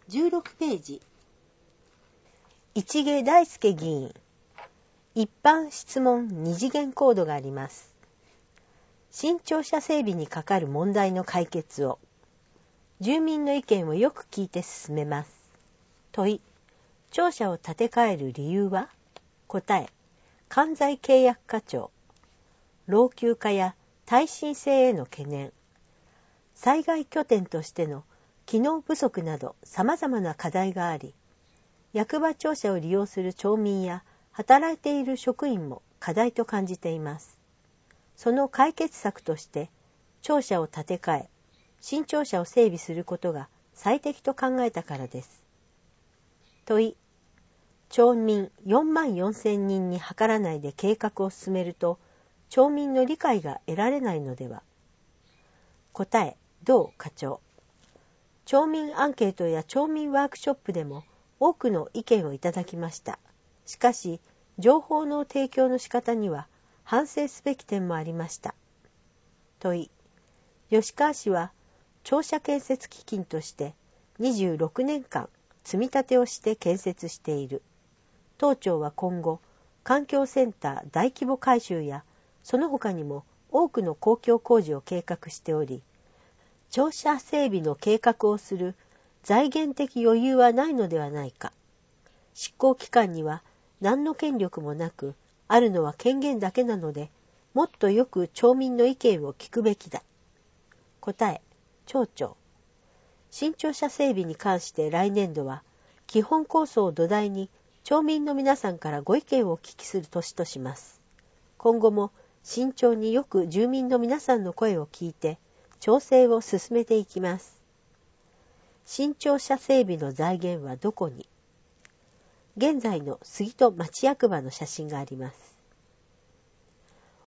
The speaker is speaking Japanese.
16ページ。市毛大輔議員。一般質問二次元コードがあります。新庁舎整備にかかる問題の解決を。住民の意見をよく聞いて進めます。問い。庁舎を建て替える理由は？答え。管財契約課長。老朽化や耐震性への懸念。災害拠点としての機能不足など様々な課題があり、役場庁舎を利用する町民や働いている職員も課題と感じています。その解決策として、庁舎を建て替え、新庁舎を整備することが最適と考えたからです。問い。町民4万4千人に諮らないで計画を進めると、町民の理解が得られないのでは。答え。同課長。町民アンケートや町民ワークショップでも多くの意見をいただきました。しかし、情報の提供の仕方には反省すべき点もありました。問い。吉川市は庁舎建設基金として26年間積み立てをして建設している。当庁は今後、環境センター大規模改修やその他にも多くの公共工事を計画しており、庁舎整備の計画をする財源的余裕はないのではないか。執行機関には何の権力もなく、あるのは権限だけなので、もっとよく町民の意見を聞くべきだ。答え。町長。新庁舎整備に関して来年度は、基本構想を土台に町民の皆さんからご意見をお聞きする年とします。今後も慎重によく住民の皆さんの声を聞いて、調整を進めていきます。新庁舎整備の財源はどこに？現在の杉戸町役場の写真があります。